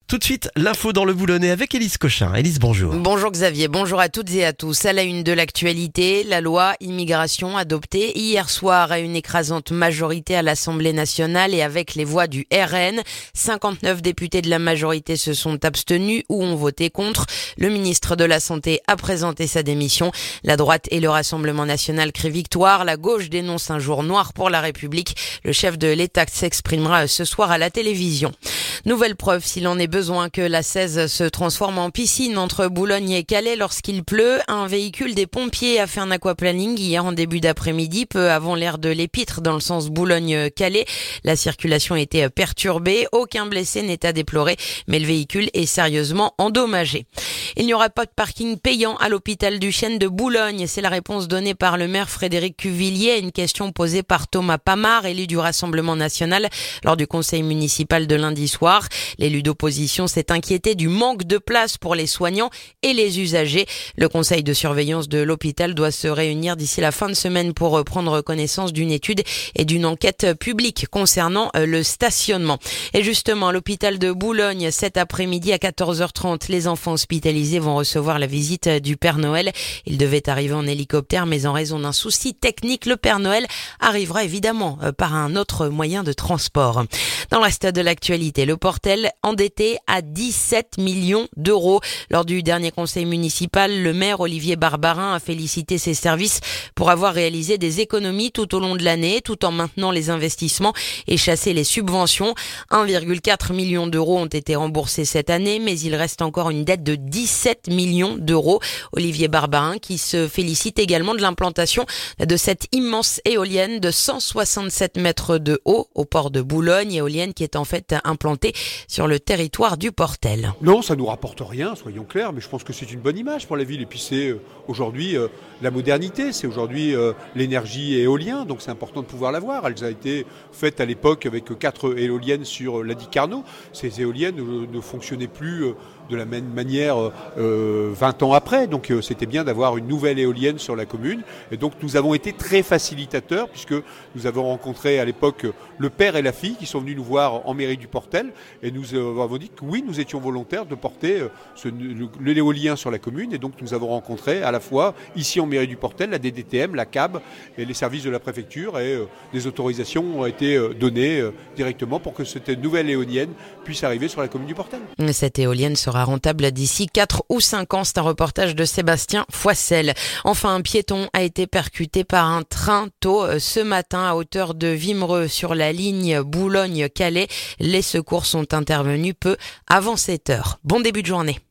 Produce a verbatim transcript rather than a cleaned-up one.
Tout de suite, l'info dans le Boulonnais avec Élise Cochin. Élise, bonjour. Bonjour Xavier, bonjour à toutes et à tous. À la une de l'actualité, la loi immigration adoptée hier soir à une écrasante majorité à l'Assemblée nationale et avec les voix du R N. cinquante-neuf députés de la majorité se sont abstenus ou ont voté contre. Le ministre de la Santé a présenté sa démission. La droite et le Rassemblement national crient victoire. La gauche dénonce un jour noir pour la République. Le chef de l'État s'exprimera ce soir à la télévision. Nouvelle preuve, s'il en est besoin, que la seize se transforme en piscine entre Boulogne et Calais lorsqu'il pleut. Un véhicule des pompiers a fait un aquaplaning hier en début d'après-midi, peu avant l'heure de l'Épître dans le sens Boulogne-Calais. La circulation a été perturbée. Aucun blessé n'est à déplorer, mais le véhicule est sérieusement endommagé. Il n'y aura pas de parking payant à l'hôpital du Chêne de Boulogne. C'est la réponse donnée par le maire Frédéric Cuvillier à une question posée par Thomas Pamard, élu du Rassemblement national, lors du conseil municipal de lundi soir. L'élu d'opposition s'est inquiété du manque de place pour les soignants et les usagers. Le conseil de surveillance de l'hôpital doit se réunir d'ici la fin de semaine pour prendre connaissance d'une étude et d'une enquête publique concernant le stationnement. Et justement, à l'hôpital de Boulogne, cet après-midi à quatorze heures trente, les enfants hospitalisés vont recevoir la visite du Père Noël. Il devait arriver en hélicoptère, mais en raison d'un souci technique, le Père Noël arrivera évidemment par un autre moyen de transport. Dans le reste de l'actualité, le Portel endetté à dix-sept millions d'euros. Lors du dernier conseil municipal, le maire Olivier Barbarin a félicité ses services pour avoir réalisé des économies tout au long de l'année, tout en maintenant les investissements et chassé les subventions. un virgule quatre million d'euros ont été remboursés cette année, mais il reste encore une dette de dix-sept millions d'euros. Olivier Barbarin qui se félicite également de l'implantation de cette immense éolienne de cent soixante-sept mètres de haut au port de Boulogne, éolienne qui est en fait implantée sur le territoire du Portel. Non, ça nous rapporte rien, soyons clairs, mais je pense que c'est une bonne image pour la ville. Et puis c'est euh, aujourd'hui euh, la modernité, c'est aujourd'hui euh, l'énergie éolienne, donc c'est important de pouvoir la voir. Elle a été faite à l'époque avec quatre éoliennes sur l'Adi Carnot. Ces éoliennes euh, ne fonctionnaient plus euh, de la même manière euh, vingt ans après, donc euh, c'était bien d'avoir une nouvelle éolienne sur la commune. Et donc nous avons été très facilitateurs, puisque nous avons rencontré à l'époque le père et la fille qui sont venus nous voir en mairie du Portel, et nous avons dit que oui, nous étions volontaires de porter ce, le, l'éolien sur la commune. Et donc nous avons rencontré à la fois ici en mairie du Portel la D D T M, la C A B et les services de la préfecture, et euh, des autorisations ont été euh, données euh, directement pour que cette nouvelle éolienne puisse arriver sur la commune du Portel. Cette éolienne sera rentable d'ici quatre ou cinq ans. C'est un reportage de Sébastien Foissel. Enfin, un piéton a été percuté par un train tôt ce matin à hauteur de Vimereux sur la ligne Boulogne-Calais. Les secours sont intervenus peu avant sept heures. Bon début de journée.